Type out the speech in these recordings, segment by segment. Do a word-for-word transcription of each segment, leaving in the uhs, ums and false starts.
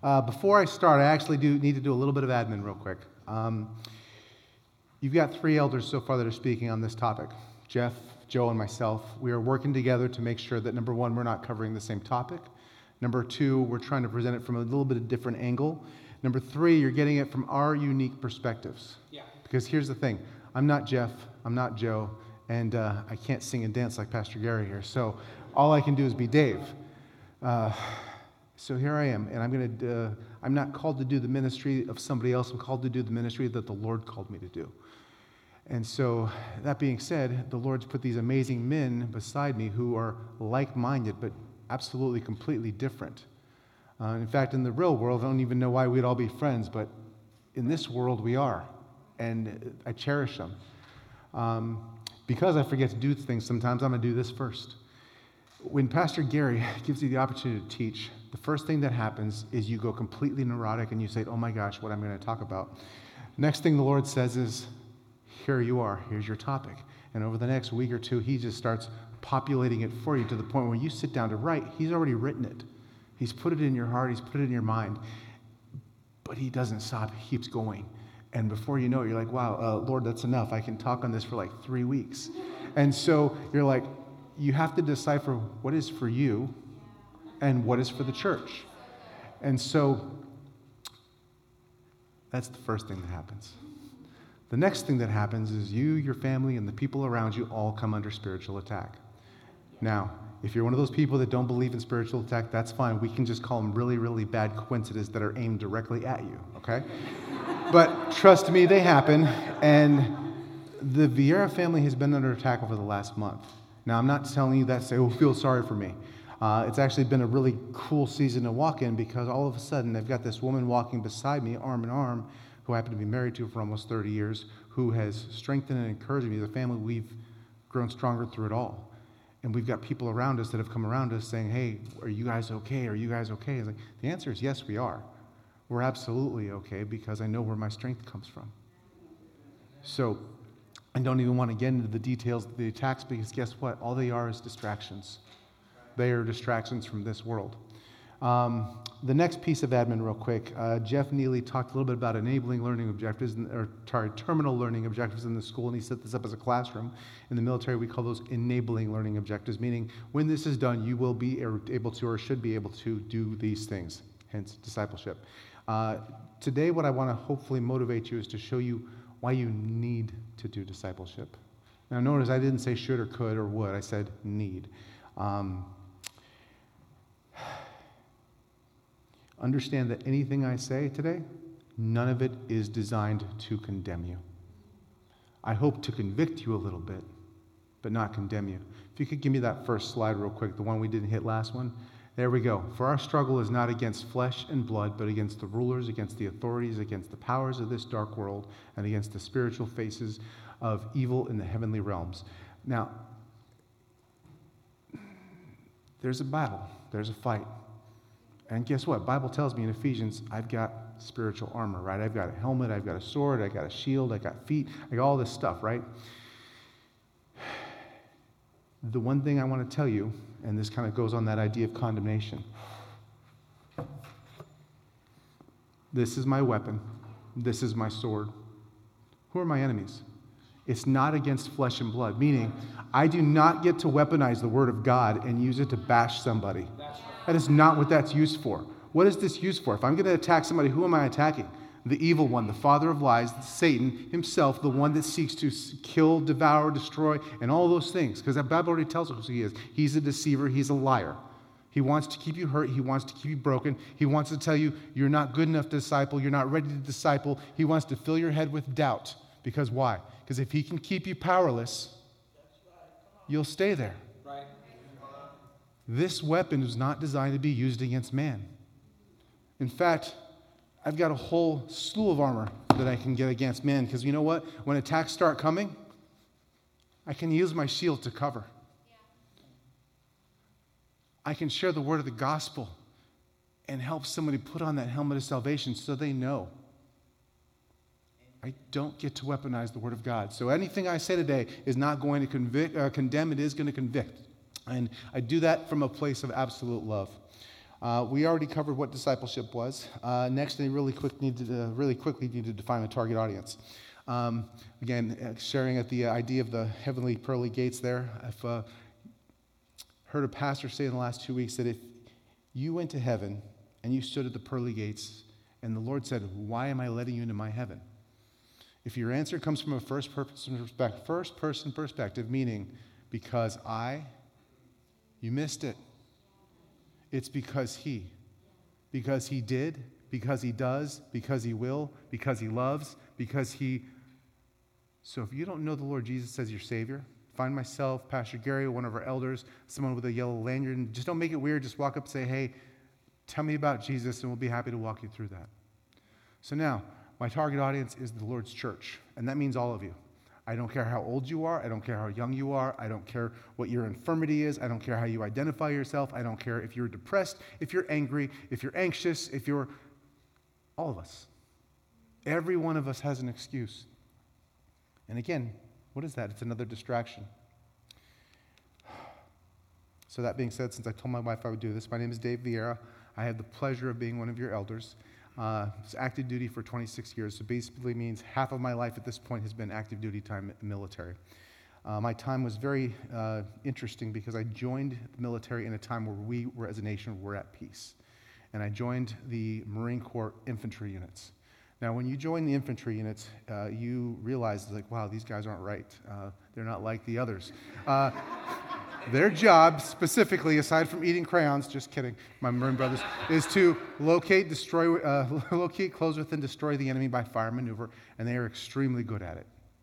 Uh, before I start, I actually do need to do a little bit of admin real quick. Um, you've got three elders so far that are speaking on this topic. Jeff, Joe, and myself. We are working together to make sure that, number one, we're not covering the same topic. Number two, we're trying to present it from a little bit of different angle. Number three, you're getting it from our unique perspectives. Yeah. Because here's the thing. I'm not Jeff. I'm not Joe. And uh, I can't sing and dance like Pastor Gary here. So all I can do is be Dave. Uh, so here I am. And I'm going to, uh, I'm not called to do the ministry of somebody else. I'm called to do the ministry that the Lord called me to do. And so that being said, the Lord's put these amazing men beside me who are like-minded, but absolutely completely different. Uh, in fact, in the real world, I don't even know why we'd all be friends, but in this world we are. And I cherish them. Um, because I forget to do things sometimes, I'm going to do this first. When Pastor Gary gives you the opportunity to teach, the first thing that happens is you go completely neurotic and you say, oh my gosh, what I'm going to talk about. Next thing the Lord says is, here you are, here's your topic. And over the next week or two, he just starts populating it for you to the point where you sit down to write. He's already written it. He's put it in your heart. He's put it in your mind. But he doesn't stop. He keeps going. And before you know it, you're like, wow, uh, Lord, that's enough. I can talk on this for like three weeks. And so you're like, you have to decipher what is for you and what is for the church. And so that's the first thing that happens. The next thing that happens is you, your family, and the people around you all come under spiritual attack. Now, if you're one of those people that don't believe in spiritual attack, that's fine. We can just call them really, really bad coincidences that are aimed directly at you, okay? But trust me, they happen. And the Vieira family has been under attack over the last month. Now, I'm not telling you that to say, oh, feel sorry for me. Uh, it's actually been a really cool season to walk in because all of a sudden I've got this woman walking beside me, arm in arm, who I happen to be married to for almost thirty years, who has strengthened and encouraged me. As a family, we've grown stronger through it all. And we've got people around us that have come around us saying, hey, are you guys okay? Are you guys okay? It's like, the answer is yes, we are. We're absolutely okay because I know where my strength comes from. So I don't even want to get into the details of the attacks because guess what? All they are is distractions. They are distractions from this world. Um, the next piece of admin real quick, uh, Jeff Neely talked a little bit about enabling learning objectives, in, or sorry, terminal learning objectives in the school, and he set this up as a classroom. In the military, we call those enabling learning objectives, meaning when this is done, you will be able to or should be able to do these things, hence discipleship. Uh, today, what I want to hopefully motivate you is to show you why you need to do discipleship. Now, notice I didn't say should or could or would, I said need. Um, Understand that anything I say today, none of it is designed to condemn you. I hope to convict you a little bit, but not condemn you. If you could give me that first slide real quick, the one we didn't hit last one. There we go. For our struggle is not against flesh and blood, but against the rulers, against the authorities, against the powers of this dark world, and against the spiritual faces of evil in the heavenly realms. Now, there's a battle. There's a fight. And guess what? Bible tells me in Ephesians, I've got spiritual armor, right? I've got a helmet, I've got a sword, I've got a shield, I've got feet, I got all this stuff, right? The one thing I want to tell you, and this kind of goes on that idea of condemnation. This is my weapon. This is my sword. Who are my enemies? It's not against flesh and blood, meaning I do not get to weaponize the word of God and use it to bash somebody. That is not what that's used for. What is this used for? If I'm going to attack somebody, who am I attacking? The evil one, the father of lies, Satan himself, the one that seeks to kill, devour, destroy, and all those things. Because the Bible already tells us who he is. He's a deceiver. He's a liar. He wants to keep you hurt. He wants to keep you broken. He wants to tell you you're not good enough to disciple. You're not ready to disciple. He wants to fill your head with doubt. Because why? Because if he can keep you powerless, you'll stay there. Right. This weapon is not designed to be used against man. In fact, I've got a whole slew of armor that I can get against man because you know what? When attacks start coming, I can use my shield to cover. Yeah. I can share the word of the gospel and help somebody put on that helmet of salvation so they know. I don't get to weaponize the word of God. So anything I say today is not going to convict, uh, condemn, it is going to convict. And I do that from a place of absolute love. Uh, we already covered what discipleship was. Uh, next, I really quick need to uh, really quickly need to define the target audience. Um, again, uh, sharing at the idea of the heavenly pearly gates there. I've uh, heard a pastor say in the last two weeks that if you went to heaven and you stood at the pearly gates and the Lord said, "Why am I letting you into my heaven?" If your answer comes from a first person perspective, first person perspective, meaning because I, you missed it. It's because he. Because he did, because he does, because he will, because he loves, because he... So if you don't know the Lord Jesus as your Savior, find myself, Pastor Gary, one of our elders, someone with a yellow lanyard, and just don't make it weird. Just walk up and say, "Hey, tell me about Jesus," and we'll be happy to walk you through that. So now, my target audience is the Lord's church, and that means all of you. I don't care how old you are. I don't care how young you are. I don't care what your infirmity is. I don't care how you identify yourself. I don't care if you're depressed, if you're angry, if you're anxious, if you're... All of us. Every one of us has an excuse. And again, what is that? It's another distraction. So that being said, since I told my wife I would do this, my name is Dave Vieira. I have the pleasure of being one of your elders. Uh, it's active duty for twenty-six years, so basically means half of my life at this point has been active duty time in the military. Uh, my time was very uh, interesting because I joined the military in a time where we were, as a nation, were at peace. And I joined the Marine Corps infantry units. Now, when you join the infantry units, uh, you realize, like, wow, these guys aren't right. Uh, they're not like the others. Uh, Their job, specifically, aside from eating crayons, just kidding, my Marine brothers, is to locate, destroy, uh, locate, close with, and destroy the enemy by fire maneuver, and they are extremely good at it.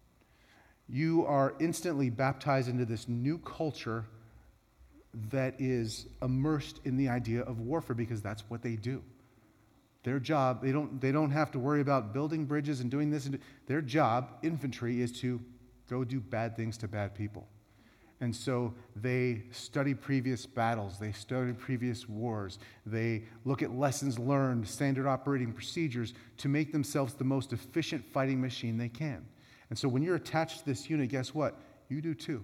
You are instantly baptized into this new culture that is immersed in the idea of warfare because that's what they do. Their job, they don't, they don't have to worry about building bridges and doing this. And their job, infantry, is to go do bad things to bad people. And so they study previous battles, they study previous wars, they look at lessons learned, standard operating procedures to make themselves the most efficient fighting machine they can. And so when you're attached to this unit, guess what? You do too.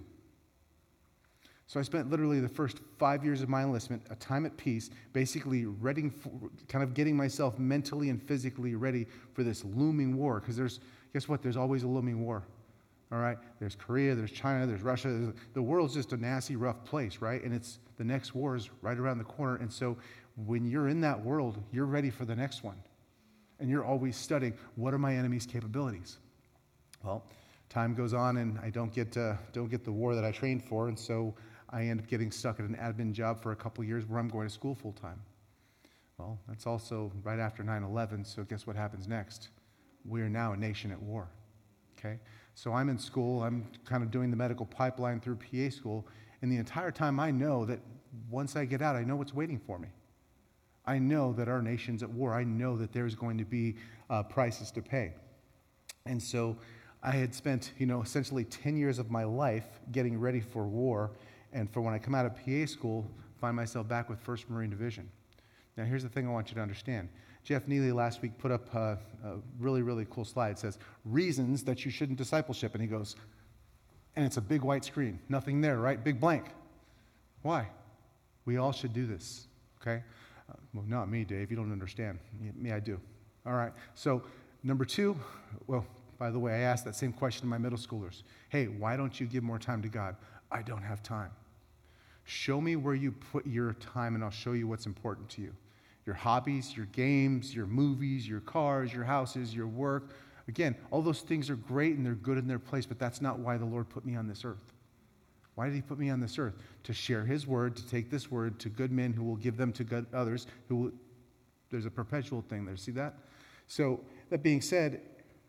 So I spent literally the first five years of my enlistment, a time at peace, basically ready for, kind of getting myself mentally and physically ready for this looming war. Because there's, guess what? There's always a looming war. All right, there's Korea, there's China, there's Russia. There's, the world's just a nasty, rough place, right? And it's the next war is right around the corner. And so when you're in that world, you're ready for the next one. And you're always studying, what are my enemy's capabilities? Well, time goes on and I don't get uh, don't get the war that I trained for. And so I end up getting stuck at an admin job for a couple of years where I'm going to school full time. Well, that's also right after nine eleven. So guess what happens next? We are now a nation at war, okay? So I'm in school, I'm kind of doing the medical pipeline through P A school, and the entire time I know that once I get out, I know what's waiting for me. I know that our nation's at war. I know that there's going to be uh, prices to pay. And so I had spent, you know, essentially ten years of my life getting ready for war, and for when I come out of P A school, find myself back with first Marine Division. Now here's the thing I want you to understand. Jeff Neely last week put up a, a really, really cool slide. It says, reasons that you shouldn't discipleship. And he goes, and it's a big white screen. Nothing there, right? Big blank. Why? We all should do this, okay? Uh, well, not me, Dave. You don't understand. Me, me, I do. All right. So number two, well, by the way, I asked that same question to my middle schoolers. Hey, why don't you give more time to God? I don't have time. Show me where you put your time, and I'll show you what's important to you. Your hobbies, your games, your movies, your cars, your houses, your work. Again, all those things are great and they're good in their place, but that's not why the Lord put me on this earth. Why did he put me on this earth? To share his word, to take this word to good men who will give them to good others. Who will, there's a perpetual thing there. See that? So, that being said,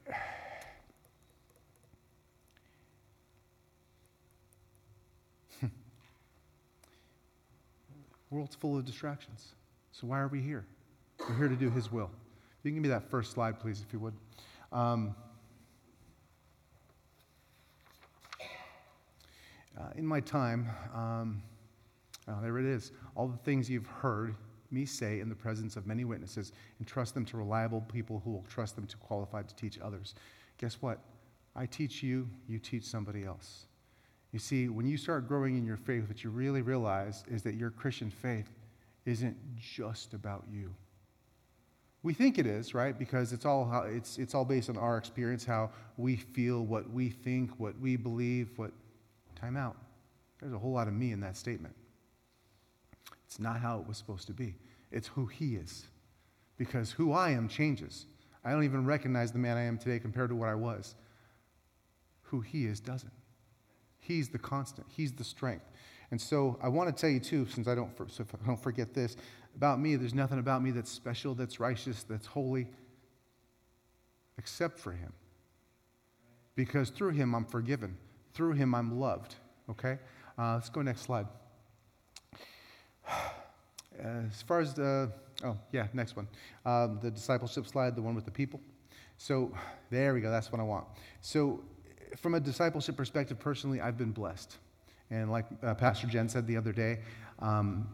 the world's full of distractions. So why are we here? We're here to do his will. You can give me that first slide, please, if you would. Um, uh, in my time, um, oh, there it is. All the things you've heard me say in the presence of many witnesses, entrust them to reliable people who will trust them to qualified to teach others. Guess what? I teach you, you teach somebody else. You see, when you start growing in your faith, what you really realize is that your Christian faith isn't just about you. We think it is, right? Because it's all how, it's it's all based on our experience, how we feel, what we think, what we believe, what time out. There's a whole lot of me in that statement. It's not how it was supposed to be. It's who he is. Because who I am changes. I don't even recognize the man I am today compared to what I was. Who he is doesn't. He's the constant. He's the strength. And so I want to tell you too, since I don't, so I don't forget this, about me, there's nothing about me that's special, that's righteous, that's holy, except for him. Because through him I'm forgiven. Through him I'm loved. Okay? Uh, let's go next slide. As far as the, oh, yeah, next one. Um, the discipleship slide, the one with the people. So there we go. That's what I want. So from a discipleship perspective, personally, I've been blessed. And like uh, Pastor Jen said the other day, um,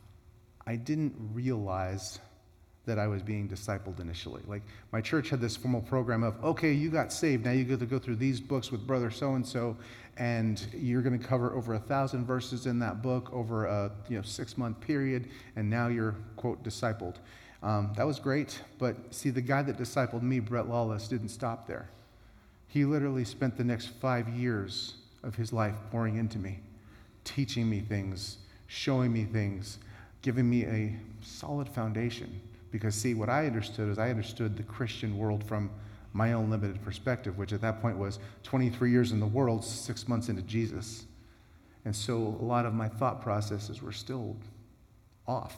I didn't realize that I was being discipled initially. Like, my church had this formal program of, okay, you got saved, now you get to go through these books with brother so-and-so, and you're going to cover over a thousand verses in that book over a you know six-month period, and now you're, quote, discipled. Um, that was great, but see, the guy that discipled me, Brett Lawless, didn't stop there. He literally spent the next five years of his life pouring into me, teaching me things, showing me things, giving me a solid foundation. Because, see, what I understood is I understood the Christian world from my own limited perspective, which at that point was twenty-three years in the world, six months into Jesus. And so a lot of my thought processes were still off.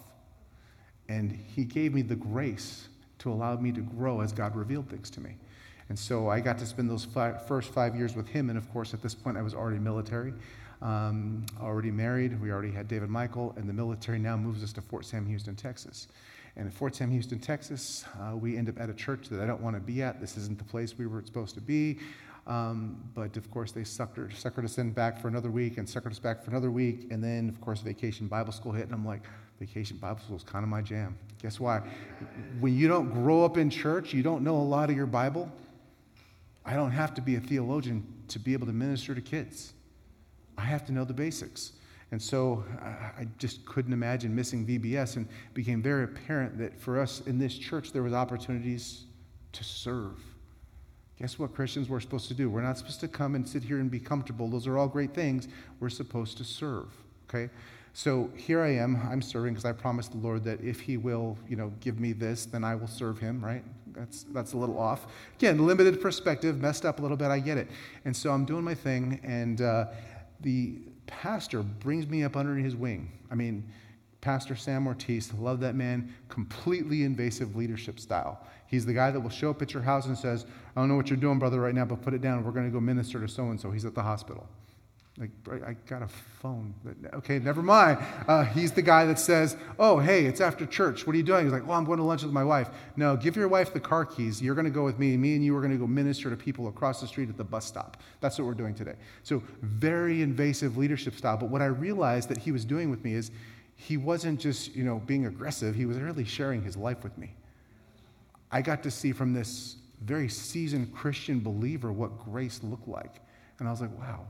And he gave me the grace to allow me to grow as God revealed things to me. And so I got to spend those five, first five years with him. And, of course, at this point, I was already military, um, already married. We already had David Michael. And the military now moves us to Fort Sam Houston, Texas. And at Fort Sam Houston, Texas, uh, we end up at a church that I don't want to be at. This isn't the place we were supposed to be. Um, but, of course, they suckered, suckered us in back for another week and suckered us back for another week. And then, of course, Vacation Bible School hit. And I'm like, Vacation Bible School is kind of my jam. Guess why? When you don't grow up in church, you don't know a lot of your Bible. I don't have to be a theologian to be able to minister to kids. I have to know the basics. And so I just couldn't imagine missing V B S, and it became very apparent that for us in this church, there was opportunities to serve. Guess what Christians we're supposed to do? We're not supposed to come and sit here and be comfortable. Those are all great things. We're supposed to serve, okay? So here I am. I'm serving because I promised the Lord that if he will, you know, give me this, then I will serve him, right? That's that's a little off. Again, limited perspective, messed up a little bit. I get it. And so I'm doing my thing, and uh, the pastor brings me up under his wing. I mean, Pastor Sam Ortiz, love that man, completely invasive leadership style. He's the guy that will show up at your house and says, I don't know what you're doing, brother, right now, but put it down. We're going to go minister to so-and-so. He's at the hospital. Like, I got a phone. Okay, never mind. Uh, he's the guy that says, oh, hey, it's after church. What are you doing? He's like, well, I'm going to lunch with my wife. No, give your wife the car keys. You're going to go with me. Me and you are going to go minister to people across the street at the bus stop. That's what we're doing today. So very invasive leadership style. But what I realized that he was doing with me is he wasn't just, you know, being aggressive. He was really sharing his life with me. I got to see from this very seasoned Christian believer what grace looked like. And I was like, wow.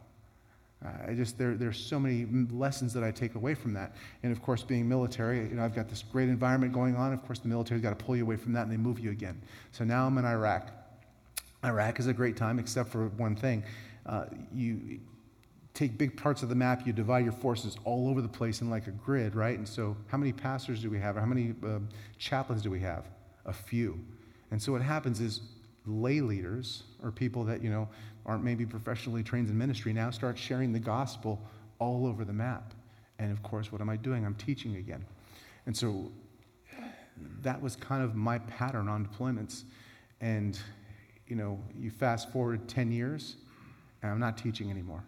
I just there there's so many lessons that I take away from that. And of course, being military, you know, I've got this great environment going on. Of course, the military's got to pull you away from that, and they move you again. So now I'm in Iraq. Iraq is a great time, except for one thing. Uh, you take big parts of the map, you divide your forces all over the place in like a grid, right? And so how many pastors do we have? Or how many uh, chaplains do we have? A few. And so what happens is lay leaders, or people that, you know, aren't maybe professionally trained in ministry, now start sharing the gospel all over the map. And of course, what am I doing? I'm teaching again. And so that was kind of my pattern on deployments. And, you know, you fast forward ten years, and I'm not teaching anymore.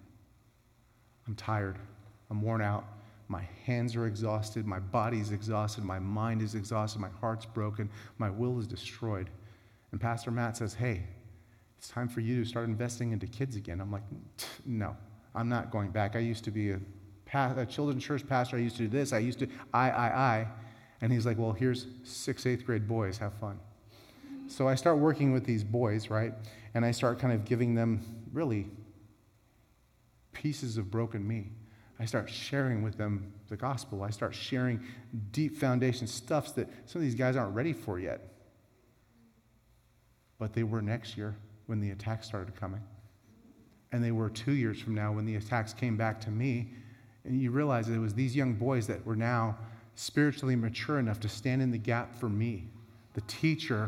I'm tired. I'm worn out. My hands are exhausted. My body's exhausted. My mind is exhausted. My heart's broken. My will is destroyed. And Pastor Matt says, hey, it's time for you to start investing into kids again. I'm like, no, I'm not going back. I used to be a, pa- a children's church pastor. I used to do this. I used to, I, I, I. And he's like, well, here's six, eighth grade boys. Have fun. So I start working with these boys, right? And I start kind of giving them really pieces of broken me. I start sharing with them the gospel. I start sharing deep foundation stuffs that some of these guys aren't ready for yet. But they were next year when the attacks started coming. And they were two years from now when the attacks came back to me. And you realize that it was these young boys that were now spiritually mature enough to stand in the gap for me. The teacher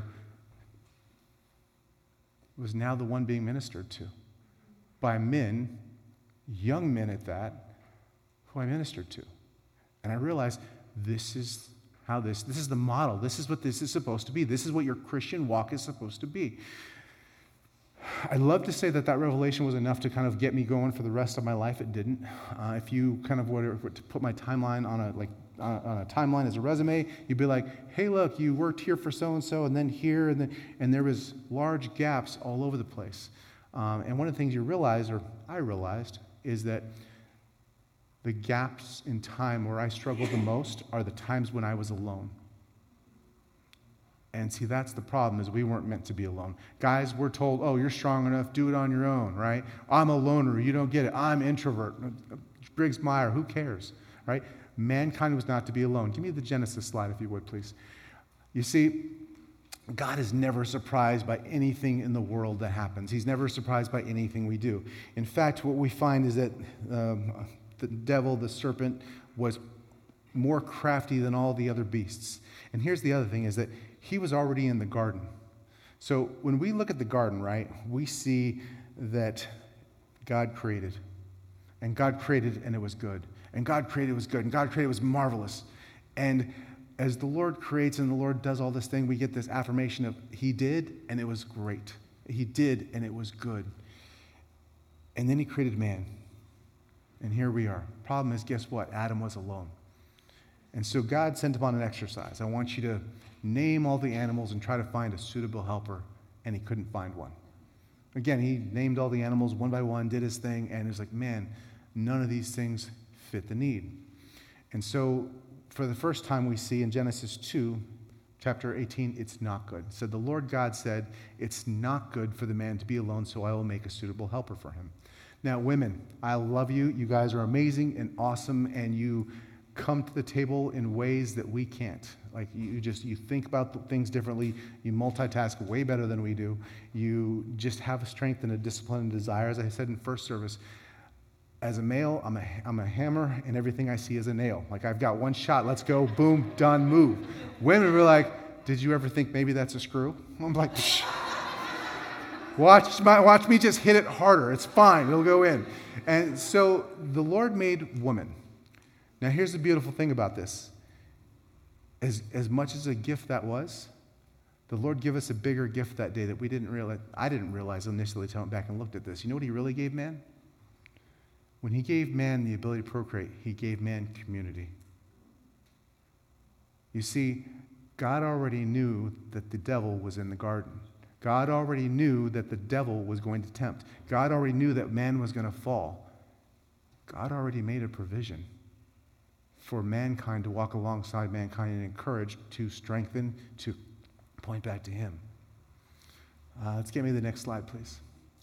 was now the one being ministered to by men, young men at that, who I ministered to. And I realized this is how this, this is the model. This is what this is supposed to be. This is what your Christian walk is supposed to be. I'd love to say that that revelation was enough to kind of get me going for the rest of my life. It didn't. Uh, if you kind of were to put my timeline on a like on a, on a timeline as a resume, you'd be like, hey, look, you worked here for so-and-so, and then here, and then, and there was large gaps all over the place. Um, and one of the things you realize, or I realized, is that the gaps in time where I struggled the most are the times when I was alone. And see, that's the problem, is we weren't meant to be alone. Guys, we're told, oh, you're strong enough, do it on your own, right? I'm a loner, you don't get it. I'm introvert. Briggs-Meyer, who cares, right? Mankind was not to be alone. Give me the Genesis slide, if you would, please. You see, God is never surprised by anything in the world that happens. He's never surprised by anything we do. In fact, what we find is that um, the devil, the serpent, was more crafty than all the other beasts. And here's the other thing, is that he was already in the garden. So when we look at the garden, right, we see that God created. And God created and it was good. And God created was good. And God created was marvelous. And as the Lord creates and the Lord does all this thing, we get this affirmation of he did and it was great. He did and it was good. And then he created man. And here we are. Problem is, guess what? Adam was alone. And so God sent him on an exercise. I want you to name all the animals and try to find a suitable helper. And he couldn't find one. Again, he named all the animals one by one, did his thing, and he was like, man, none of these things fit the need. And so for the first time we see in Genesis two, chapter eighteen, it's not good. So the Lord God said, it's not good for the man to be alone, so I will make a suitable helper for him. Now, women, I love you. You guys are amazing and awesome, and you come to the table in ways that we can't. Like you just, you think about things differently. You multitask way better than we do. You just have a strength and a discipline and desire. As I said in first service, as a male, I'm a, I'm a hammer, and everything I see is a nail. Like I've got one shot, let's go, boom, done, move. Women were like, did you ever think maybe that's a screw? I'm like, shh. Watch, my, watch me just hit it harder. It's fine, it'll go in. And so the Lord made woman. Now here's the beautiful thing about this. As, as much as a gift that was, the Lord gave us a bigger gift that day that we didn't realize. I didn't realize initially until I went back and looked at this. You know what he really gave man? When he gave man the ability to procreate, he gave man community. You see, God already knew that the devil was in the garden. God already knew that the devil was going to tempt. God already knew that man was going to fall. God already made a provision for mankind to walk alongside mankind and encourage, to strengthen, to point back to him. Uh, let's get me the next slide, please.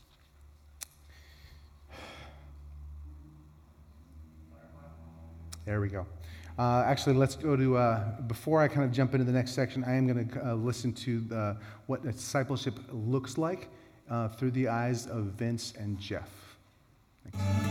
There we go. Uh, actually, let's go to, uh, before I kind of jump into the next section, I am going to uh, listen to the, what discipleship looks like uh, through the eyes of Vince and Jeff. Thanks.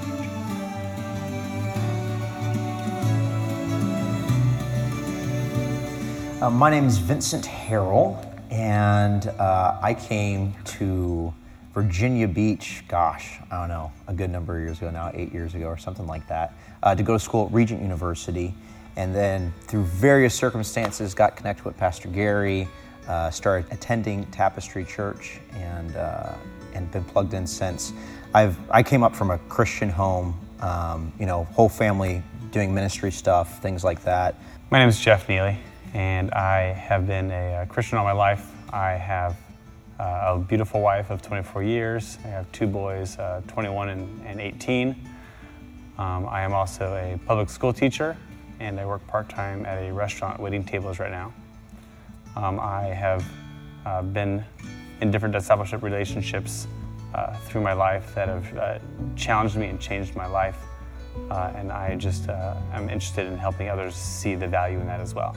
Uh, my name is Vincent Harrell, and uh, I came to Virginia Beach, gosh, I don't know, a good number of years ago now, eight years ago or something like that, uh, to go to school at Regent University. And then through various circumstances, got connected with Pastor Gary, uh, started attending Tapestry Church, and uh, and been plugged in since. I've I came up from a Christian home, um, you know, whole family doing ministry stuff, things like that. My name is Jeff Neely, and I have been a Christian all my life. I have uh, a beautiful wife of twenty-four years. I have two boys, uh, twenty-one and, and eighteen. Um, I am also a public school teacher, and I work part-time at a restaurant waiting tables right now. Um, I have uh, been in different discipleship relationships uh, through my life that have uh, challenged me and changed my life. uh, and I just uh, am interested in helping others see the value in that as well.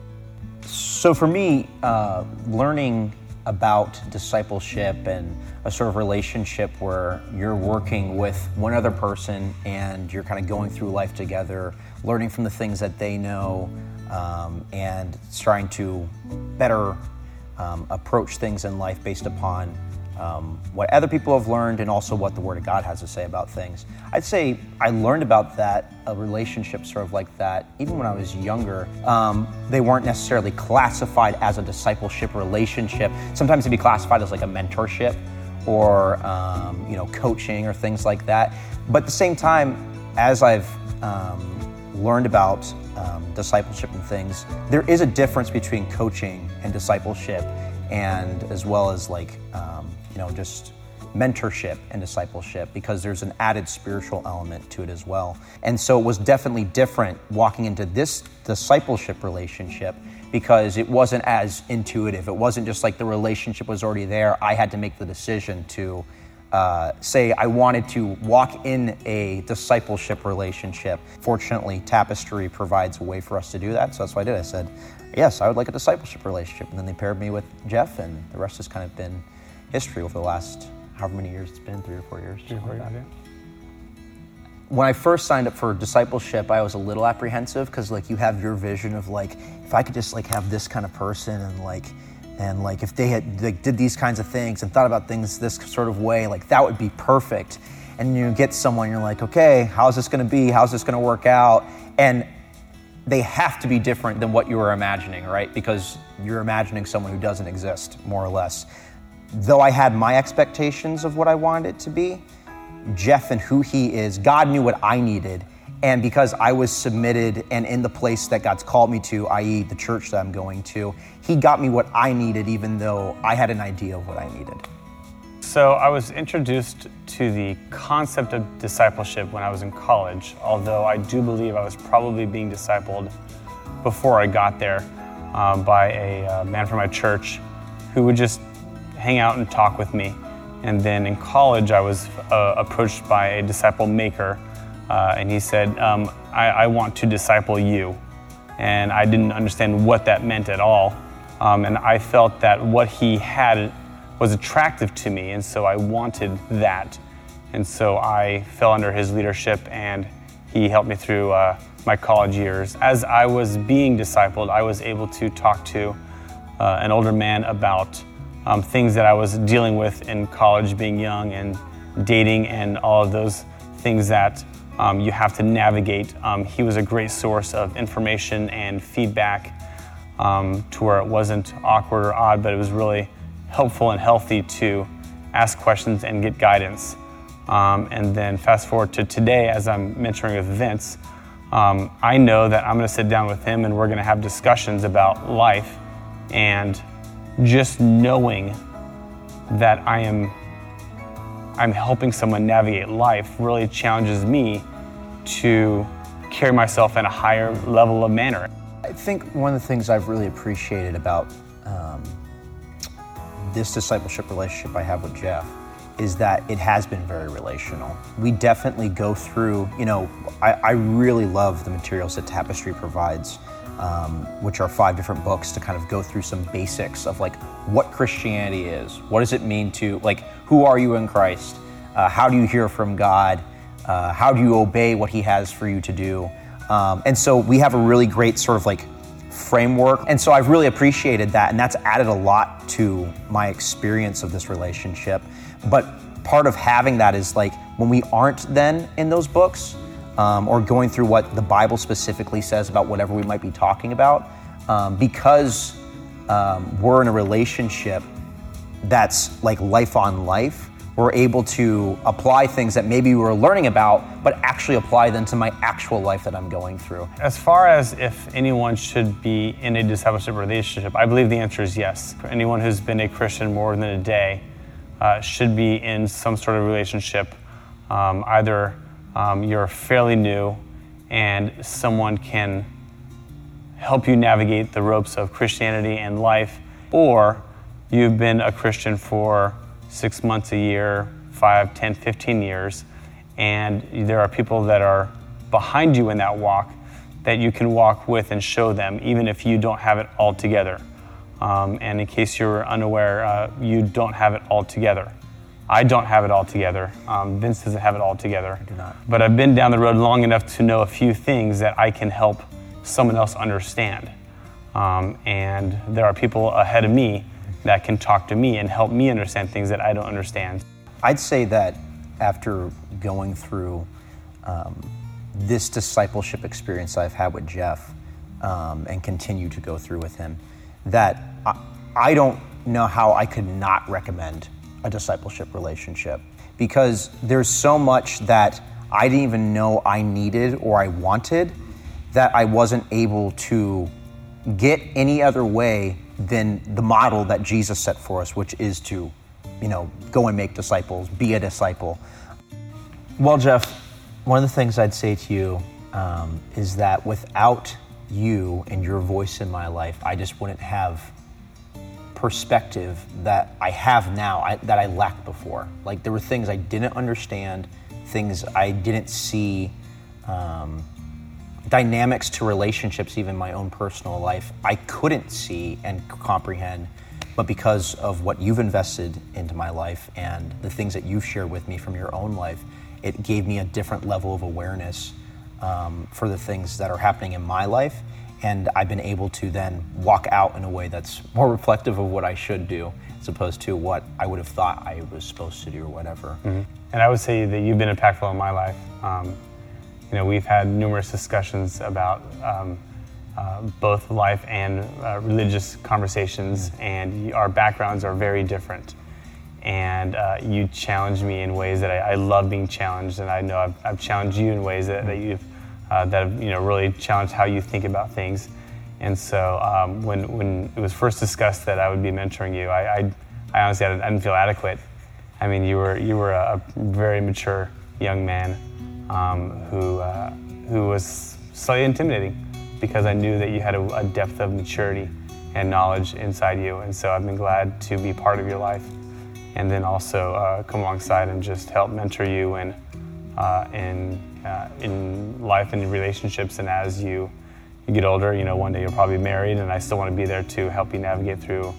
So for me, uh, learning about discipleship and a sort of relationship where you're working with one other person and you're kind of going through life together, learning from the things that they know, um, and trying to better um, approach things in life based upon um, what other people have learned and also what the Word of God has to say about things. I'd say I learned about that, a relationship sort of like that, even when I was younger. Um, they weren't necessarily classified as a discipleship relationship. Sometimes it'd be classified as like a mentorship or um, you know, coaching or things like that. But at the same time, as I've um, learned about um, discipleship and things, there is a difference between coaching and discipleship, and as well as like um, you know, just mentorship and discipleship, because there's an added spiritual element to it as well. And so it was definitely different walking into this discipleship relationship, because it wasn't as intuitive. It wasn't just like the relationship was already there. I had to make the decision to uh, say I wanted to walk in a discipleship relationship. Fortunately, Tapestry provides a way for us to do that, so that's what I did. I said, yes, I would like a discipleship relationship. And then they paired me with Jeff, and the rest has kind of been history over the last however many years it's been, three or four years. Three or four years, yeah. When I first signed up for discipleship, I was a little apprehensive, because like you have your vision of like, if I could just like have this kind of person, and like, and like if they had like did these kinds of things and thought about things this sort of way, like that would be perfect. And you get someone, you're like, okay, how's this gonna be? How's this gonna work out? And they have to be different than what you were imagining, right? Because you're imagining someone who doesn't exist, more or less. Though I had my expectations of what I wanted it to be, Jeff and who he is, God knew what I needed. And because I was submitted and in the place that God's called me to, that is the church that I'm going to, he got me what I needed, even though I had an idea of what I needed. So I was introduced to the concept of discipleship when I was in college, although I do believe I was probably being discipled before I got there um, by a uh, man from my church who would just hang out and talk with me. And then in college, I was uh, approached by a disciple maker, uh, and he said, um, I, I want to disciple you. And I didn't understand what that meant at all. Um, and I felt that what he had was attractive to me, and so I wanted that. And so I fell under his leadership, and he helped me through uh, my college years. As I was being discipled, I was able to talk to uh, an older man about Um, things that I was dealing with in college, being young and dating and all of those things that um, you have to navigate. Um, he was a great source of information and feedback um, to where it wasn't awkward or odd, but it was really helpful and healthy to ask questions and get guidance. Um, and then fast forward to today, as I'm mentoring with Vince, um, I know that I'm going to sit down with him and we're going to have discussions about life. And just knowing that I am I'm helping someone navigate life really challenges me to carry myself in a higher level of manner. I think one of the things I've really appreciated about um, this discipleship relationship I have with Jeff is that it has been very relational. We definitely go through, you know, I, I really love the materials that Tapestry provides, Um, which are five different books to kind of go through some basics of like what Christianity is. What does it mean to, like, who are you in Christ? Uh, how do you hear from God? Uh, how do you obey what he has for you to do? Um, and so we have a really great sort of like framework. And so I've really appreciated that. And that's added a lot to my experience of this relationship. But part of having that is like when we aren't then in those books, Um, or going through what the Bible specifically says about whatever we might be talking about, um, because um, we're in a relationship that's like life on life, we're able to apply things that maybe we were learning about, but actually apply them to my actual life that I'm going through. As far as if anyone should be in a discipleship relationship, I believe the answer is yes. Anyone who's been a Christian more than a day uh, should be in some sort of relationship, um, either Um, you're fairly new and someone can help you navigate the ropes of Christianity and life, or you've been a Christian for six months, a year, five, ten, fifteen years, and there are people that are behind you in that walk that you can walk with and show them, even if you don't have it all together. Um, and in case you're unaware, uh, you don't have it all together. I don't have it all together. Um, Vince doesn't have it all together. I do not. But I've been down the road long enough to know a few things that I can help someone else understand. Um, and there are people ahead of me that can talk to me and help me understand things that I don't understand. I'd say that after going through um, this discipleship experience I've had with Jeff um, and continue to go through with him, that I, I don't know how I could not recommend a discipleship relationship, because there's so much that I didn't even know I needed or I wanted that I wasn't able to get any other way than the model that Jesus set for us, which is to, you know, go and make disciples, be a disciple. Well, Jeff, one of the things I'd say to you um, is that without you and your voice in my life, I just wouldn't have perspective that I have now, I, that I lacked before. Like, there were things I didn't understand, things I didn't see, um, dynamics to relationships, even my own personal life, I couldn't see and comprehend, but because of what you've invested into my life and the things that you've shared with me from your own life, it gave me a different level of awareness um, for the things that are happening in my life. And I've been able to then walk out in a way that's more reflective of what I should do, as opposed to what I would have thought I was supposed to do or whatever. Mm-hmm. And I would say that you've been impactful in my life. Um, you know, we've had numerous discussions about um, uh, both life and uh, religious conversations, mm-hmm. and our backgrounds are very different. And uh, you challenge me in ways that I, I love being challenged, and I know I've, I've challenged you in ways that, that you've Uh, that have, you know, really challenged how you think about things. And so um, when when it was first discussed that I would be mentoring you, I, I, I honestly I didn't, I didn't feel adequate. I mean, you were you were a, a very mature young man um, who uh, who was slightly intimidating, because I knew that you had a, a depth of maturity and knowledge inside you. And so I've been glad to be part of your life, and then also uh, come alongside and just help mentor you and uh, in uh, in life and in relationships. And as you you get older, you know, one day you'll probably be married, and I still want to be there to help you navigate through,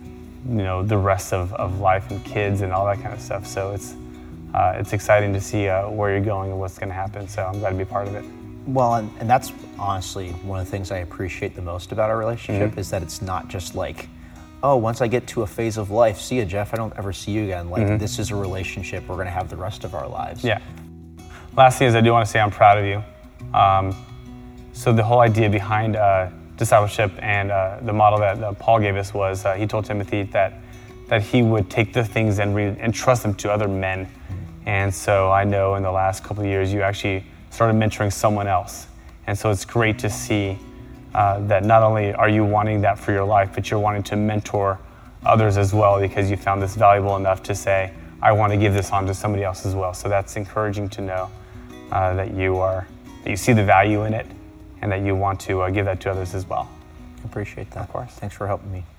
you know, the rest of, of life and kids and all that kind of stuff. So it's uh, it's exciting to see uh, where you're going and what's going to happen. So I'm glad to be part of it. Well, and, and that's honestly one of the things I appreciate the most about our relationship, mm-hmm. is that it's not just like, oh, once I get to a phase of life, see you, Jeff, I don't ever see you again. Like, mm-hmm. this is a relationship we're going to have the rest of our lives. Yeah. Last thing is, I do want to say I'm proud of you. Um, so the whole idea behind uh, discipleship and uh, the model that uh, Paul gave us was, uh, he told Timothy that that he would take the things and re- entrust them to other men. Mm-hmm. And so I know in the last couple of years, you actually started mentoring someone else. And so it's great to see uh, that not only are you wanting that for your life, but you're wanting to mentor others as well, because you found this valuable enough to say, I want to give this on to somebody else as well. So that's encouraging to know uh, that you are, that you see the value in it, and that you want to uh, give that to others as well. I appreciate that. Of course. Thanks for helping me.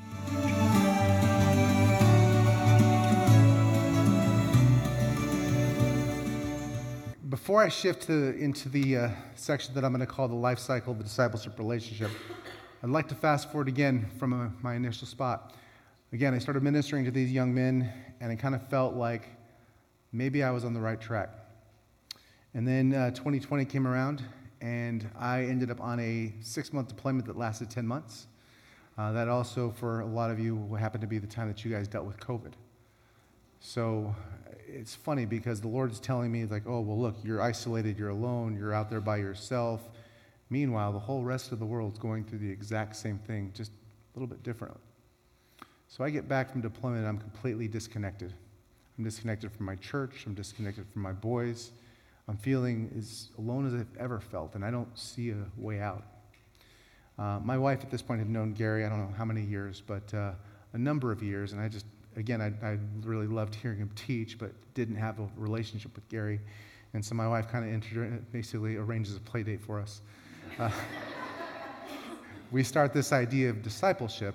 Before I shift to, into the uh, section that I'm going to call the life cycle of the discipleship relationship, I'd like to fast forward again from uh, my initial spot. Again, I started ministering to these young men, and it kind of felt like maybe I was on the right track. And then uh, twenty twenty came around, and I ended up on a six-month deployment that lasted ten months. Uh, that also, for a lot of you, happened to be the time that you guys dealt with COVID. So it's funny, because the Lord's telling me, like, oh, well, look, you're isolated, you're alone, you're out there by yourself. Meanwhile, the whole rest of the world's going through the exact same thing, just a little bit differently. So I get back from deployment, and I'm completely disconnected. I'm disconnected from my church, I'm disconnected from my boys. I'm feeling as alone as I've ever felt, and I don't see a way out. Uh, my wife at this point had known Gary, I don't know how many years, but uh, a number of years, and I just, again, I, I really loved hearing him teach, but didn't have a relationship with Gary. And so my wife kind of inter- basically arranges a play date for us. Uh, we start this idea of discipleship,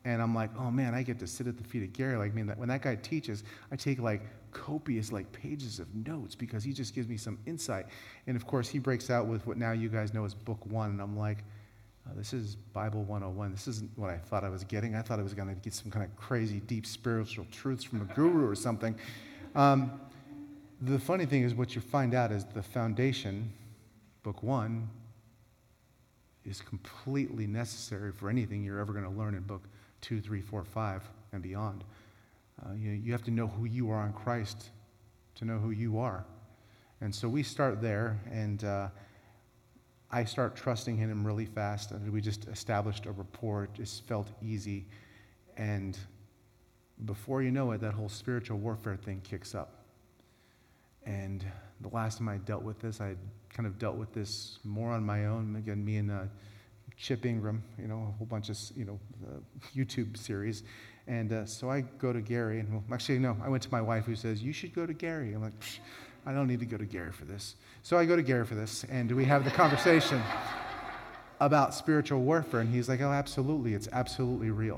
And I'm like, oh man, I get to sit at the feet of Gary. Like, man, that, when that guy teaches, I take like copious like pages of notes because he just gives me some insight. And of course, he breaks out with what now you guys know as book one. And I'm like, oh, this is Bible one oh one. This isn't what I thought I was getting. I thought I was going to get some kind of crazy, deep spiritual truths from a guru or something. Um, the funny thing is what you find out is the foundation, book one, is completely necessary for anything you're ever going to learn in book two, three, four, five, and beyond. Uh, you, you have to know who you are in Christ to know who you are. And so we start there, and uh, I start trusting in him really fast. And we just established a rapport. It just felt easy. And before you know it, that whole spiritual warfare thing kicks up. And the last time I dealt with this, I kind of dealt with this more on my own. Again, me and uh, Chip Ingram, you know, a whole bunch of, you know, uh, YouTube series. And uh, so I go to Gary, and well, actually, no, I went to my wife who says, you should go to Gary. I'm like, I don't need to go to Gary for this. So I go to Gary for this, and we have the conversation about spiritual warfare. And he's like, oh, absolutely, it's absolutely real.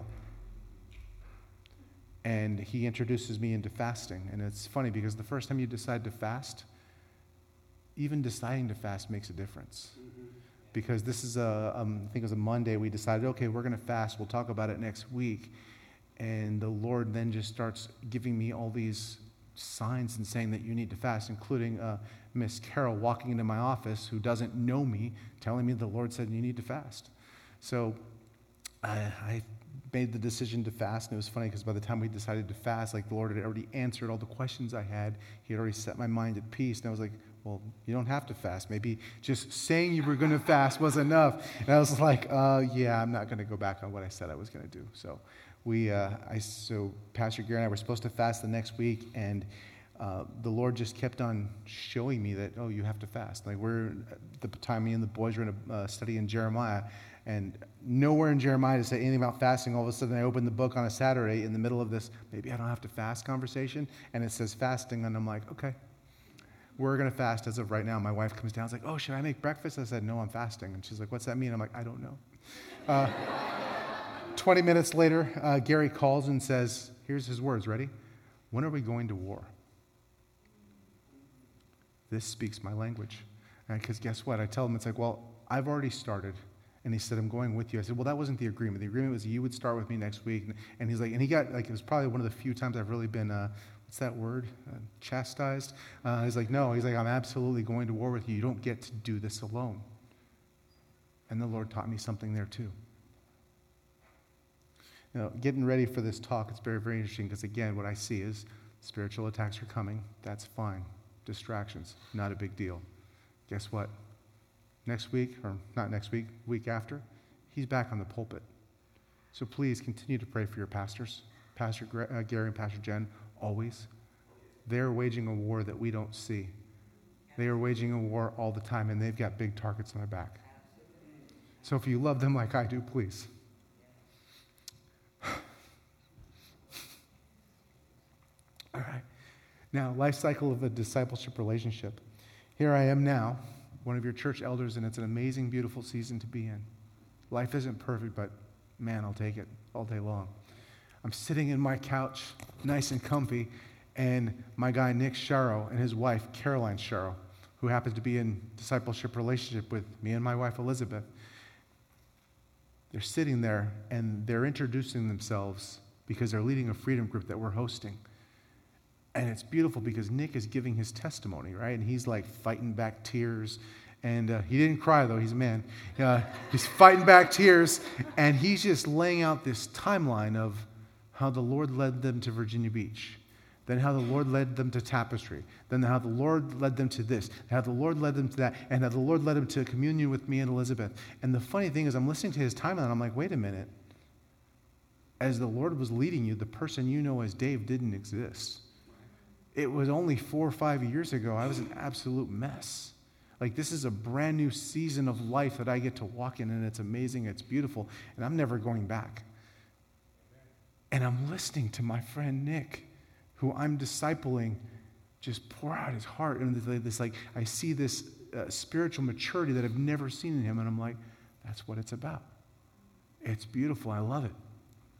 And he introduces me into fasting. And it's funny because the first time you decide to fast, even deciding to fast makes a difference. Mm-hmm. Because this is a, um, I think it was a Monday, we decided, okay, we're going to fast. We'll talk about it next week. And the Lord then just starts giving me all these signs and saying that you need to fast, including uh, Miss Carol walking into my office who doesn't know me, telling me the Lord said you need to fast. So I, I made the decision to fast, and it was funny because by the time we decided to fast, like the Lord had already answered all the questions I had. He had already set my mind at peace, and I was like, well, you don't have to fast. Maybe just saying you were going to fast was enough. And I was like, uh, yeah, I'm not going to go back on what I said I was going to do. So we, uh, I, so Pastor Gary and I were supposed to fast the next week, and uh, the Lord just kept on showing me that, oh, you have to fast. Like we're at the time, me and the boys were in a uh, study in Jeremiah, and nowhere in Jeremiah to say anything about fasting. All of a sudden, I opened the book on a Saturday in the middle of this, maybe I don't have to fast conversation, and it says fasting, and I'm like, okay. We're going to fast as of right now. My wife comes down and is like, oh, should I make breakfast? I said, no, I'm fasting. And she's like, what's that mean? I'm like, I don't know. Uh, twenty minutes later, uh, Gary calls and says, here's his words, ready? When are we going to war? This speaks my language. Because guess what? I tell him, it's like, well, I've already started. And he said, I'm going with you. I said, well, that wasn't the agreement. The agreement was you would start with me next week. And he's like, and he got, like, it was probably one of the few times I've really been, uh, what's that word? Uh, chastised? Uh, he's like, no. He's like, I'm absolutely going to war with you. You don't get to do this alone. And the Lord taught me something there too. You know, getting ready for this talk, it's very, very interesting because, again, what I see is spiritual attacks are coming. That's fine. Distractions, not a big deal. Guess what? Next week, or not next week, week after, he's back on the pulpit. So please continue to pray for your pastors, Pastor uh, Gary and Pastor Jen, always. They're waging a war that we don't see. They are waging a war all the time, and they've got big targets on their back. So if you love them like I do, please. All right. Now, life cycle of a discipleship relationship. Here I am now, one of your church elders, and it's an amazing, beautiful season to be in. Life isn't perfect, but man, I'll take it all day long. I'm sitting in my couch, nice and comfy, and my guy Nick Sharrow and his wife Caroline Sharrow, who happens to be in discipleship relationship with me and my wife Elizabeth, they're sitting there and they're introducing themselves because they're leading a freedom group that we're hosting. And it's beautiful because Nick is giving his testimony, right? And he's like fighting back tears. And uh, he didn't cry, though. He's a man. Uh, he's fighting back tears. And he's just laying out this timeline of how the Lord led them to Virginia Beach. Then how the Lord led them to Tapestry. Then how the Lord led them to this. How the Lord led them to that. And how the Lord led them to communion with me and Elizabeth. And the funny thing is I'm listening to his timeline. I'm like, wait a minute. As the Lord was leading you, the person you know as Dave didn't exist. It was only four or five years ago. I was an absolute mess. Like, this is a brand new season of life that I get to walk in, and it's amazing, it's beautiful, and I'm never going back. And I'm listening to my friend Nick, who I'm discipling, just pour out his heart. And this, like, I see this uh, spiritual maturity that I've never seen in him, and I'm like, that's what it's about. It's beautiful. I love it.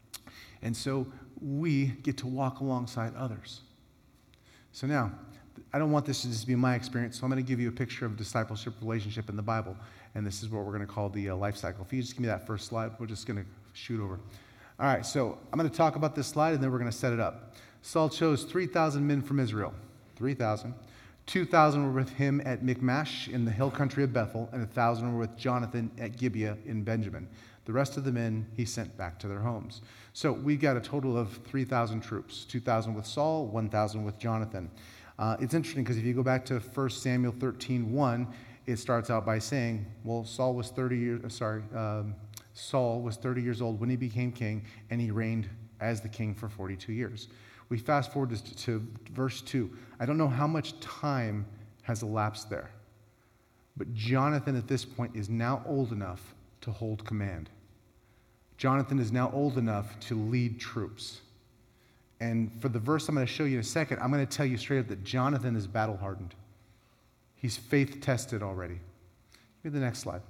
And so we get to walk alongside others. So now, I don't want this to just be my experience, so I'm going to give you a picture of discipleship relationship in the Bible. And this is what we're going to call the uh, life cycle. If you just give me that first slide, we're just going to shoot over. All right, so I'm going to talk about this slide, and then we're going to set it up. Saul chose three thousand men from Israel. three thousand. two thousand were with him at Michmash in the hill country of Bethel, and one thousand were with Jonathan at Gibeah in Benjamin. The rest of the men he sent back to their homes. So we got a total of three thousand troops, two thousand with Saul, one thousand with Jonathan. Uh, it's interesting because if you go back to First Samuel thirteen one, it starts out by saying, well, Saul was thirty years, sorry, um, Saul was thirty years old when he became king, and he reigned as the king for forty-two years. We fast forward to, to verse two. I don't know how much time has elapsed there, but Jonathan at this point is now old enough to hold command. Jonathan is now old enough to lead troops. And for the verse I'm going to show you in a second, I'm going to tell you straight up that Jonathan is battle-hardened. He's faith-tested already. Give me the next slide.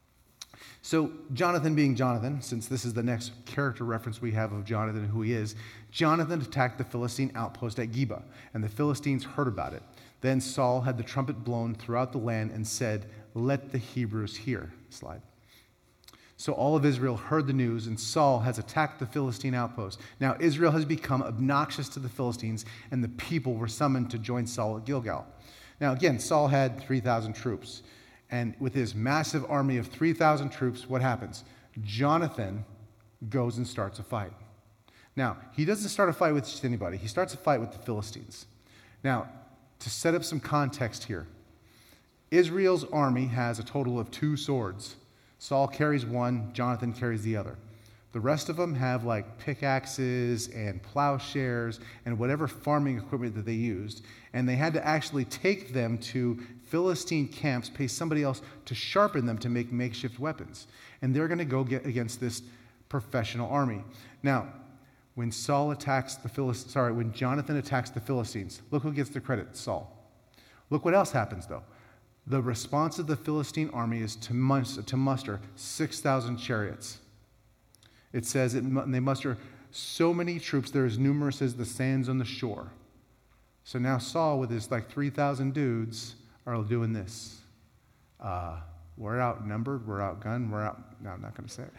So Jonathan being Jonathan, since this is the next character reference we have of Jonathan and who he is, Jonathan attacked the Philistine outpost at Geba, and the Philistines heard about it. Then Saul had the trumpet blown throughout the land and said, "Let the Hebrews hear." Slide. So all of Israel heard the news, and Saul has attacked the Philistine outpost. Now Israel has become obnoxious to the Philistines, and the people were summoned to join Saul at Gilgal. Now again, Saul had three thousand troops. And with his massive army of three thousand troops, what happens? Jonathan goes and starts a fight. Now, he doesn't start a fight with just anybody. He starts a fight with the Philistines. Now, to set up some context here, Israel's army has a total of two swords. Saul carries one, Jonathan carries the other. The rest of them have like pickaxes and plowshares and whatever farming equipment that they used. And they had to actually take them to Philistine camps, pay somebody else to sharpen them to make makeshift weapons. And they're going to go get against this professional army. Now, when Saul attacks the Philistines, sorry, when Jonathan attacks the Philistines, look who gets the credit, Saul. Look what else happens though. The response of the Philistine army is to muster, to muster six thousand chariots. It says it, they muster so many troops, they're as numerous as the sands on the shore. So now Saul, with his like three thousand dudes, are doing this. Uh, we're outnumbered, we're outgunned, we're out. No, I'm not going to say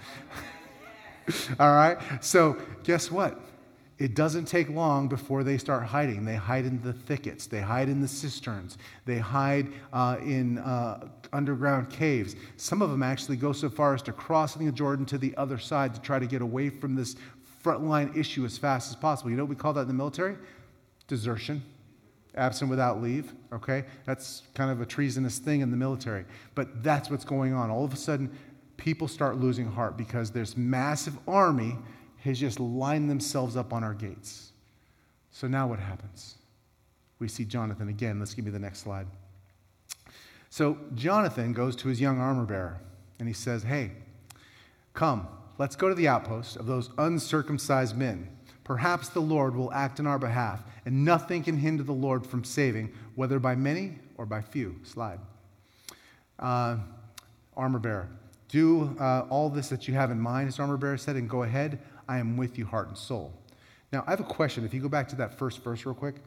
it. All right? So guess what? It doesn't take long before they start hiding. They hide in the thickets. They hide in the cisterns. They hide uh, in uh, underground caves. Some of them actually go so far as to crossing the Jordan to the other side to try to get away from this frontline issue as fast as possible. You know what we call that in the military? Desertion. Absent without leave, okay? That's kind of a treasonous thing in the military. But that's what's going on. All of a sudden, people start losing heart because this massive army has just lined themselves up on our gates. So now what happens? We see Jonathan again. Let's give me the next slide. So Jonathan goes to his young armor bearer, and he says, "Hey, come, let's go to the outpost of those uncircumcised men. Perhaps the Lord will act in our behalf, and nothing can hinder the Lord from saving, whether by many or by few." Slide. Uh, armor bearer, do uh, all this that you have in mind, his armor bearer said, and go ahead. I am with you, heart and soul. Now, I have a question. If you go back to that first verse real quick.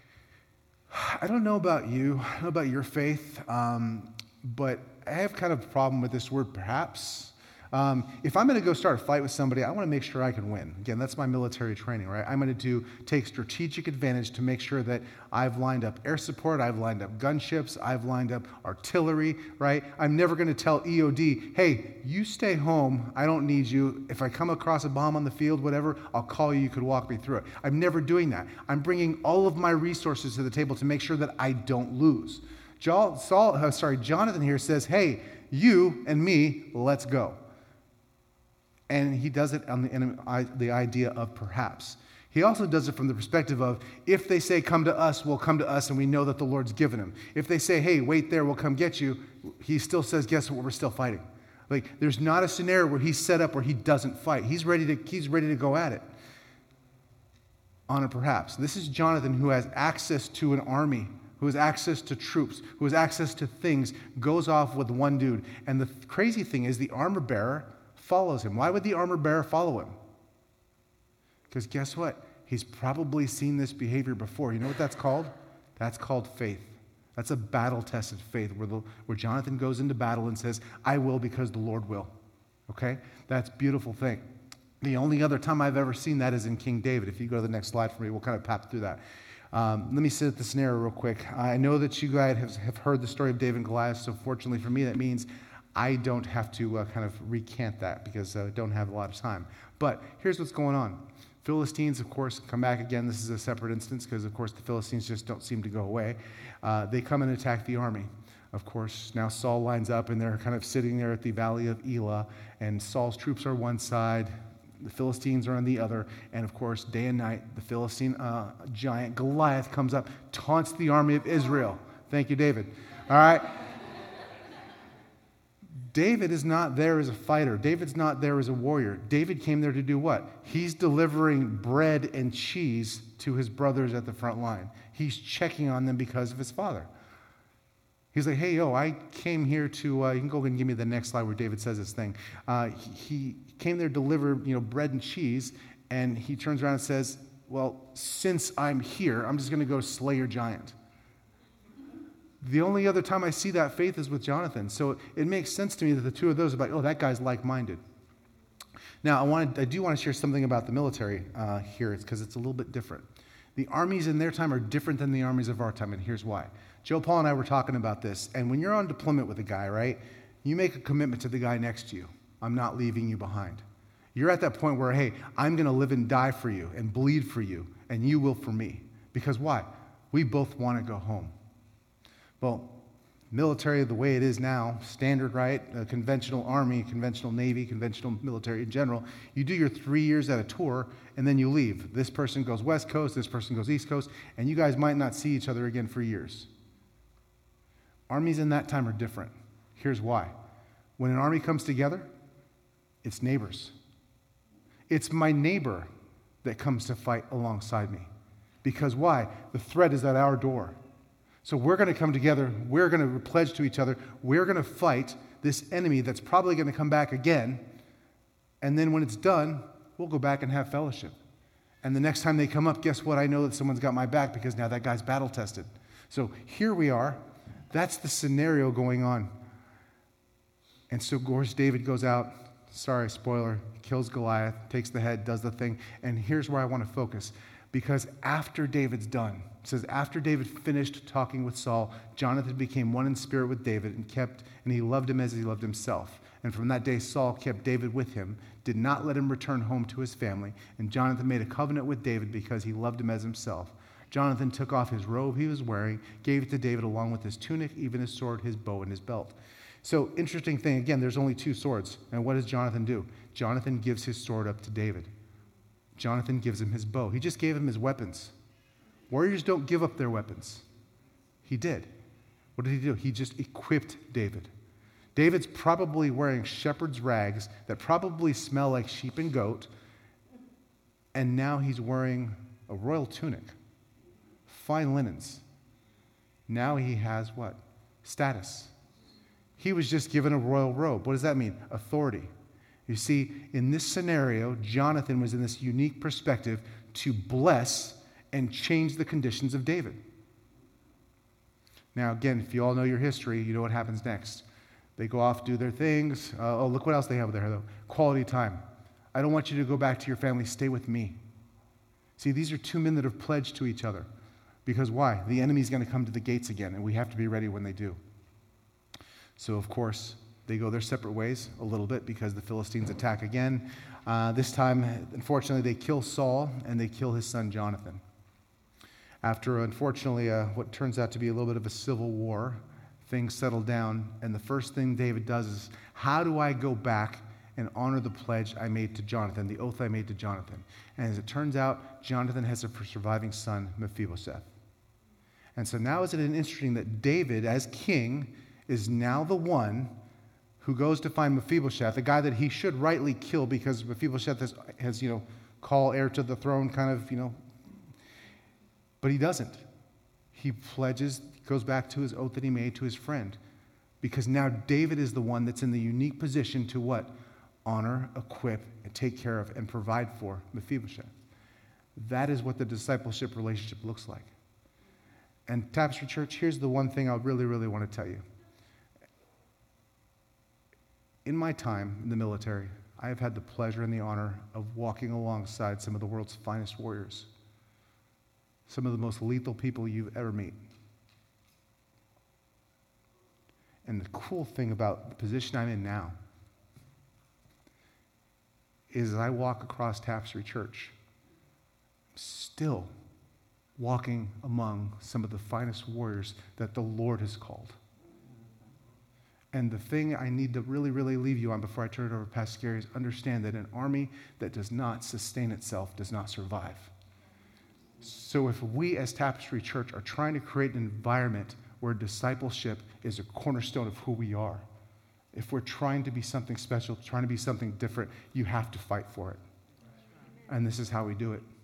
I don't know about you, I don't know about your faith, um, but I have kind of a problem with this word perhaps. Um, if I'm going to go start a fight with somebody, I want to make sure I can win. Again, that's my military training, right? I'm going to do, take strategic advantage to make sure that I've lined up air support, I've lined up gunships, I've lined up artillery, right? I'm never going to tell E O D, "Hey, you stay home, I don't need you. If I come across a bomb on the field, whatever, I'll call you, you could walk me through it." I'm never doing that. I'm bringing all of my resources to the table to make sure that I don't lose. Saul, uh, sorry, Jonathan here says, "Hey, you and me, let's go." And he does it on the, in the idea of perhaps. He also does it from the perspective of, if they say, "Come to us," we'll come to us, and we know that the Lord's given him. If they say, "Hey, wait there, we'll come get you," he still says, "Guess what? We're still fighting." Like, there's not a scenario where he's set up where he doesn't fight. He's ready to, he's ready to go at it. On a perhaps. This is Jonathan, who has access to an army, who has access to troops, who has access to things, goes off with one dude. And the crazy thing is the armor bearer follows him. Why would the armor bearer follow him? Because guess what? He's probably seen this behavior before. You know what that's called? That's called faith. That's a battle-tested faith where, the, where Jonathan goes into battle and says, I will because the Lord will. Okay? That's a beautiful thing. The only other time I've ever seen that is in King David. If you go to the next slide for me, we'll kind of pop through that. Um, let me set the scenario real quick. I know that you guys have, have heard the story of David and Goliath, so fortunately for me, that means I don't have to uh, kind of recant that because I uh, don't have a lot of time. But here's what's going on. Philistines, of course, come back again. This is a separate instance because, of course, the Philistines just don't seem to go away. Uh, they come and attack the army. Of course, now Saul lines up, and they're kind of sitting there at the valley of Elah, and Saul's troops are one side, the Philistines are on the other, and of course, day and night, the Philistine uh, giant Goliath comes up, taunts the army of Israel. Thank you, David. All right? David is not there as a fighter. David's not there as a warrior. David came there to do what? He's delivering bread and cheese to his brothers at the front line. He's checking on them because of his father. He's like, hey, yo, I came here to, uh, you can go and give me the next slide where David says this thing. Uh, he, he came there to deliver, you know, bread and cheese, and he turns around and says, well, since I'm here, I'm just going to go slay your giant. The only other time I see that faith is with Jonathan. So it makes sense to me that the two of those are like, oh, that guy's like-minded. Now, I wanted, I do want to share something about the military uh, here, because it's a little bit different. The armies in their time are different than the armies of our time, and here's why. Joe Paul and I were talking about this, and when you're on deployment with a guy, right, you make a commitment to the guy next to you. I'm not leaving you behind. You're at that point where, hey, I'm going to live and die for you and bleed for you, and you will for me. Because why? We both want to go home. Well, military, the way it is now, standard, right? A conventional army, conventional navy, conventional military in general, you do your three years at a tour, and then you leave. This person goes west coast, this person goes east coast, and you guys might not see each other again for years. Armies in that time are different. Here's why. When an army comes together, it's neighbors. It's my neighbor that comes to fight alongside me. Because why? The threat is at our door. So we're going to come together, we're going to pledge to each other, we're going to fight this enemy that's probably going to come back again, and then when it's done, we'll go back and have fellowship. And the next time they come up, guess what? I know that someone's got my back because now that guy's battle tested. So here we are. That's the scenario going on. And so, of course, David goes out, sorry, spoiler, kills Goliath, takes the head, does the thing, and here's where I want to focus. Because after David's done, it says, after David finished talking with Saul, Jonathan became one in spirit with David and kept, and he loved him as he loved himself. And from that day, Saul kept David with him, did not let him return home to his family. And Jonathan made a covenant with David because he loved him as himself. Jonathan took off his robe he was wearing, gave it to David along with his tunic, even his sword, his bow, and his belt. So, interesting thing, again, there's only two swords. And what does Jonathan do? Jonathan gives his sword up to David. Jonathan gives him his bow. He just gave him his weapons. Warriors don't give up their weapons. He did. What did he do? He just equipped David. David's probably wearing shepherd's rags that probably smell like sheep and goat, and now he's wearing a royal tunic, fine linens. Now he has what? Status. He was just given a royal robe. What does that mean? Authority. You see, in this scenario, Jonathan was in this unique perspective to bless and change the conditions of David. Now, again, if you all know your history, you know what happens next. They go off, do their things. Uh, oh, look what else they have there, though. Quality time. I don't want you to go back to your family. Stay with me. See, these are two men that have pledged to each other. Because why? The enemy's going to come to the gates again, and we have to be ready when they do. So, of course, they go their separate ways a little bit because the Philistines attack again. Uh, this time, unfortunately, they kill Saul, and they kill his son Jonathan. After, unfortunately, uh, what turns out to be a little bit of a civil war, things settle down, and the first thing David does is, how do I go back and honor the pledge I made to Jonathan, the oath I made to Jonathan? And as it turns out, Jonathan has a surviving son, Mephibosheth. And so now isn't it interesting that David, as king, is now the one who goes to find Mephibosheth, a guy that he should rightly kill because Mephibosheth has, has, you know, call heir to the throne kind of, you know, but he doesn't. He pledges, goes back to his oath that he made to his friend. Because now David is the one that's in the unique position to what? Honor, equip, and take care of, and provide for Mephibosheth. That is what the discipleship relationship looks like. And Tapestry Church, here's the one thing I really, really want to tell you. In my time in the military, I have had the pleasure and the honor of walking alongside some of the world's finest warriors, some of the most lethal people you've ever met. And the cool thing about the position I'm in now is as I walk across Tapestry Church, I'm still walking among some of the finest warriors that the Lord has called. And the thing I need to really, really leave you on before I turn it over to Pastor Gary is understand that an army that does not sustain itself does not survive. So if we as Tapestry Church are trying to create an environment where discipleship is a cornerstone of who we are, if we're trying to be something special, trying to be something different, you have to fight for it. And this is how we do it.